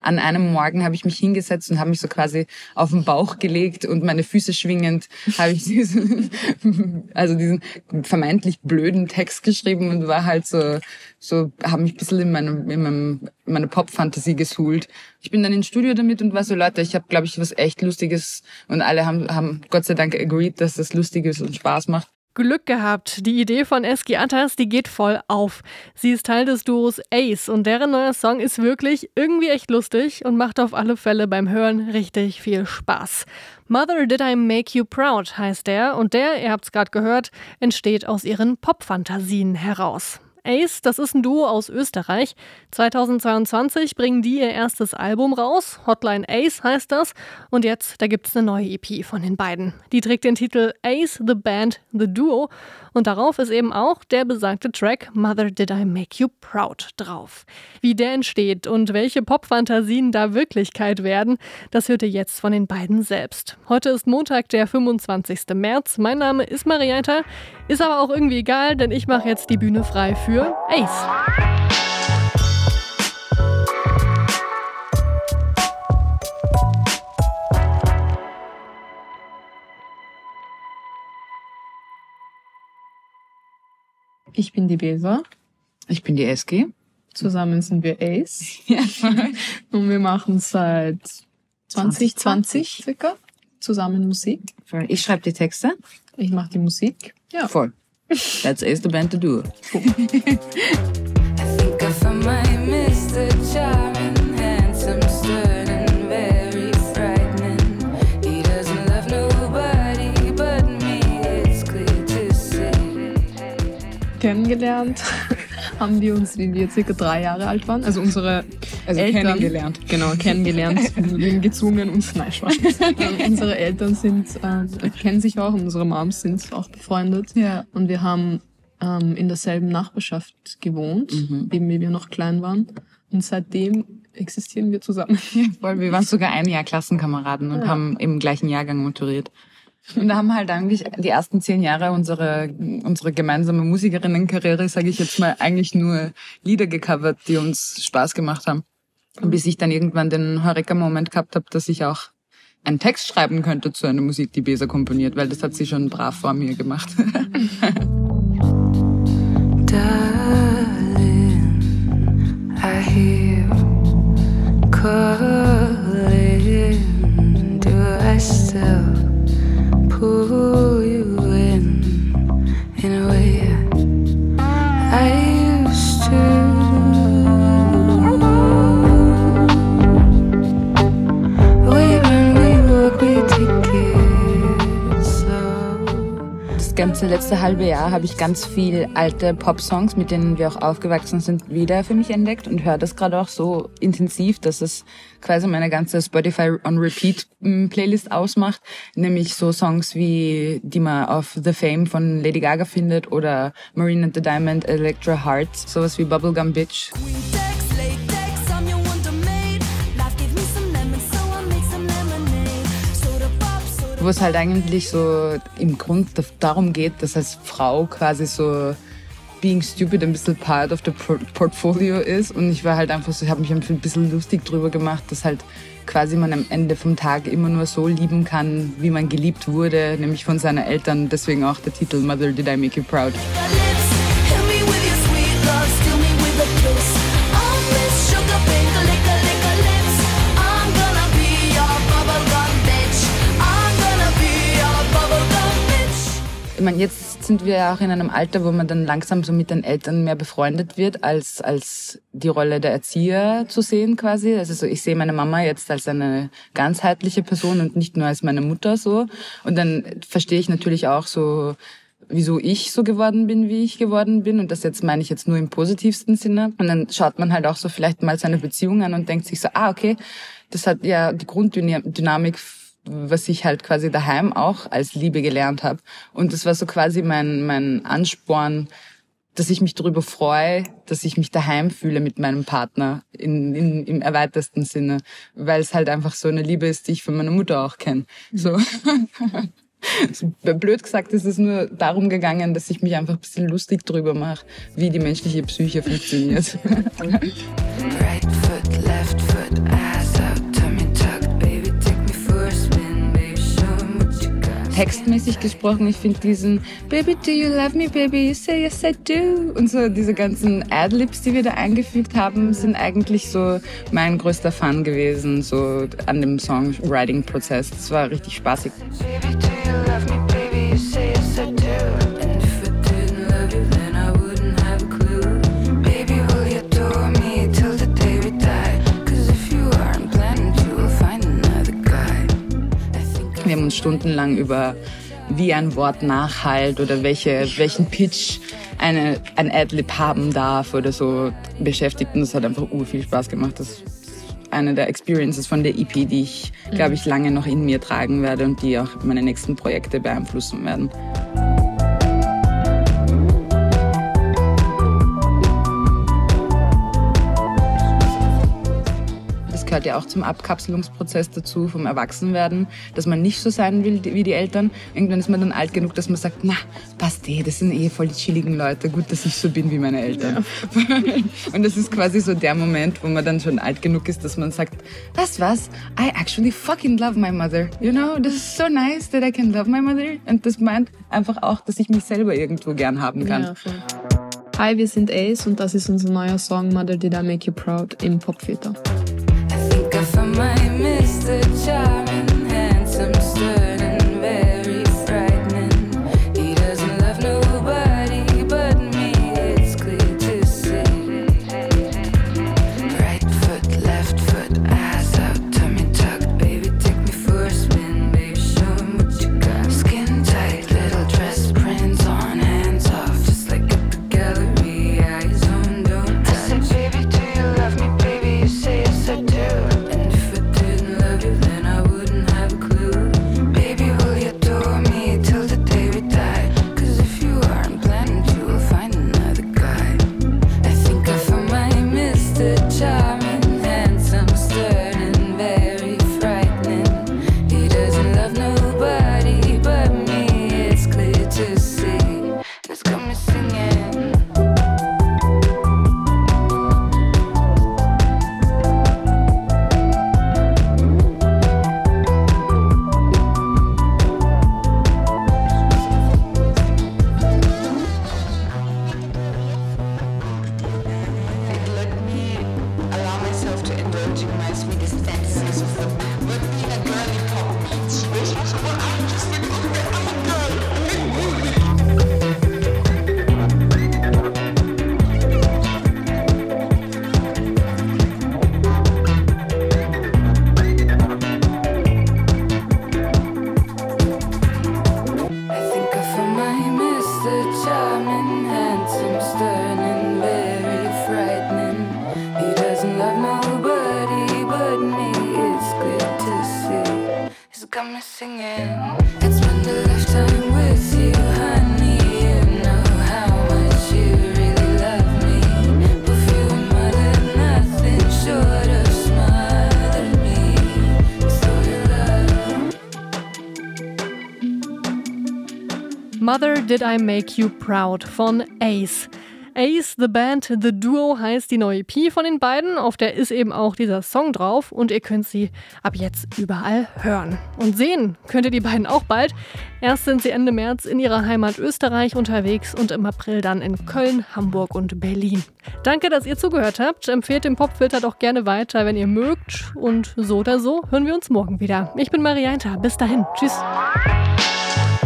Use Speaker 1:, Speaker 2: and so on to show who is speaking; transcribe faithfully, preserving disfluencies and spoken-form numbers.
Speaker 1: An einem Morgen habe ich mich hingesetzt und habe mich so quasi auf den Bauch gelegt und meine Füße schwingend habe ich diesen, also diesen vermeintlich blöden Text geschrieben und war halt so, so habe mich ein bisschen in meinem, in meinem, in meiner Pop-Fantasie gesuhlt. Ich bin dann ins Studio damit und war so, Leute, ich habe, glaube ich, was echt Lustiges und alle haben, haben Gott sei Dank agreed, dass das lustig ist und Spaß macht.
Speaker 2: Glück gehabt. Die Idee von Eski Attas, die geht voll auf. Sie ist Teil des Duos Ace und deren neuer Song ist wirklich irgendwie echt lustig und macht auf alle Fälle beim Hören richtig viel Spaß. Mother Did I Make You Proud heißt der und der, ihr habt's gerade gehört, entsteht aus ihren Pop-Fantasien heraus. Ace, das ist ein Duo aus Österreich. zweitausendzweiundzwanzig bringen die ihr erstes Album raus. Hotline Ace heißt das. Und jetzt, da gibt's eine neue E P von den beiden. Die trägt den Titel Ace, The Band, The Duo. Und darauf ist eben auch der besagte Track Mother Did I Make You Proud drauf. Wie der entsteht und welche Pop-Fantasien da Wirklichkeit werden, das hört ihr jetzt von den beiden selbst. Heute ist Montag, der fünfundzwanzigsten März. Mein Name ist Marietta. Ist aber auch irgendwie egal, denn ich mache jetzt die Bühne frei für Ace.
Speaker 3: Ich bin die Besa.
Speaker 1: Ich bin die Eski.
Speaker 3: Zusammen sind wir Ace. Ja. Und wir machen seit zwanzig zwanzig circa zusammen Musik.
Speaker 1: Ich schreibe die Texte.
Speaker 3: Ich mache die Musik.
Speaker 1: Ja. Voll. That's Ace, the Band, to do.
Speaker 3: Cool. Kennengelernt haben wir uns, wie wir circa drei Jahre alt waren. Also unsere
Speaker 1: also
Speaker 3: Eltern.
Speaker 1: Kennengelernt.
Speaker 3: Genau, kennengelernt. Wir wurden gezwungen, uns, nein, Spaß. Unsere Eltern sind, äh, kennen sich auch und unsere Moms sind auch befreundet.
Speaker 1: Ja.
Speaker 3: Und wir haben ähm, in derselben Nachbarschaft gewohnt, mhm. eben wie wir noch klein waren. Und seitdem existieren wir zusammen.
Speaker 1: Ja, voll. Wir waren sogar ein Jahr Klassenkameraden und ja. haben im gleichen Jahrgang maturiert. Und da haben wir halt eigentlich die ersten zehn Jahre unsere unsere gemeinsame Musikerinnenkarriere, sage ich jetzt mal, eigentlich nur Lieder gecovert, die uns Spaß gemacht haben. Und bis ich dann irgendwann den Heureka-Moment gehabt habe, dass ich auch einen Text schreiben könnte zu einer Musik, die Besa komponiert, weil das hat sie schon brav vor mir gemacht.
Speaker 4: Darling, I hear calling, do I still pull you in, in a way I used to. When we walk, we take it slow.
Speaker 1: Das ganze letzte halbe Jahr habe ich ganz viel alte Pop-Songs, mit denen wir auch aufgewachsen sind, wieder für mich entdeckt und höre das gerade auch so intensiv, dass es quasi meine ganze Spotify on Repeat Playlist ausmacht, nämlich so Songs wie, die man auf The Fame von Lady Gaga findet oder Marine and the Diamond, Electra Heart, sowas wie Bubblegum Bitch. Wo es halt eigentlich so im Grund darum geht, dass als Frau quasi so being stupid ein bisschen part of the portfolio ist. Und ich war halt einfach so, ich habe mich ein bisschen lustig drüber gemacht, dass halt quasi man am Ende vom Tag immer nur so lieben kann, wie man geliebt wurde, nämlich von seinen Eltern. Deswegen auch der Titel Mother Did I Make You Proud. Ich meine, jetzt sind wir ja auch in einem Alter, wo man dann langsam so mit den Eltern mehr befreundet wird, als als die Rolle der Erzieher zu sehen quasi. Also so, ich sehe meine Mama jetzt als eine ganzheitliche Person und nicht nur als meine Mutter so. Und dann verstehe ich natürlich auch so, wieso ich so geworden bin, wie ich geworden bin. Und das jetzt meine ich jetzt nur im positivsten Sinne. Und dann schaut man halt auch so vielleicht mal seine Beziehung an und denkt sich so, ah, okay, das hat ja die Grunddynamik, was ich halt quasi daheim auch als Liebe gelernt habe. Und das war so quasi mein mein Ansporn, dass ich mich darüber freue, dass ich mich daheim fühle mit meinem Partner in, in im erweiterten Sinne, weil es halt einfach so eine Liebe ist, die ich von meiner Mutter auch kenne. So. So blöd gesagt ist es nur darum gegangen, dass ich mich einfach ein bisschen lustig drüber mache, wie die menschliche Psyche funktioniert.
Speaker 4: Right foot, left foot,
Speaker 1: textmäßig gesprochen, ich finde diesen Baby, do you love me, baby, you say yes I do und so diese ganzen Adlibs, die wir da eingefügt haben, sind eigentlich so mein größter Fun gewesen, so an dem Songwriting-Prozess. Das war richtig spaßig.
Speaker 4: Baby, do you love me, baby? You say yes I do. And if I didn't love you, then I wouldn't have a clue. Baby, will you adore me till the day we die? Cause if you aren't planning to, we'll find another guy.
Speaker 1: Wir haben uns stundenlang über wie ein Wort nachhallt oder welche, welchen Pitch eine, ein Adlib haben darf oder so beschäftigt. Und das hat einfach ur viel Spaß gemacht. Das ist eine der Experiences von der E P, die ich, glaube ich, lange noch in mir tragen werde und die auch meine nächsten Projekte beeinflussen werden. Gehört ja auch zum Abkapselungsprozess dazu, vom Erwachsenwerden, dass man nicht so sein will wie die Eltern. Irgendwann ist man dann alt genug, dass man sagt, na, passt eh, das sind eh voll die chilligen Leute, gut, dass ich so bin wie meine Eltern. Ja. Und das ist quasi so der Moment, wo man dann schon alt genug ist, dass man sagt, weißt was, I actually fucking love my mother, you know, das ist so nice that I can love my mother. Und das meint einfach auch, dass ich mich selber irgendwo gern haben kann.
Speaker 3: Ja, voll. Hi, wir sind Ace und das ist unser neuer Song Mother Did I Make You Proud im Popfilter.
Speaker 4: For my Mister Charming, handsome, stern and very frightening. He doesn't love nobody but me, it's clear to see. Right foot, left foot, ass out, tummy tuck. Baby, take me for a spin, baby, show him what you got. Skin tight, little dress prints on, hands off, just like at the gallery. Eyes on, don't touch. I said, baby, do you love me, baby? You say yes, I do.
Speaker 2: Mother Did I Make You Proud von Ace. Ace, The Band, The Duo heißt die neue E P von den beiden. Auf der ist eben auch dieser Song drauf und ihr könnt sie ab jetzt überall hören. Und sehen könnt ihr die beiden auch bald. Erst sind sie Ende März in ihrer Heimat Österreich unterwegs und im April dann in Köln, Hamburg und Berlin. Danke, dass ihr zugehört habt. Empfehlt den Popfilter doch gerne weiter, wenn ihr mögt. Und so oder so hören wir uns morgen wieder. Ich bin Marianta. Bis dahin. Tschüss.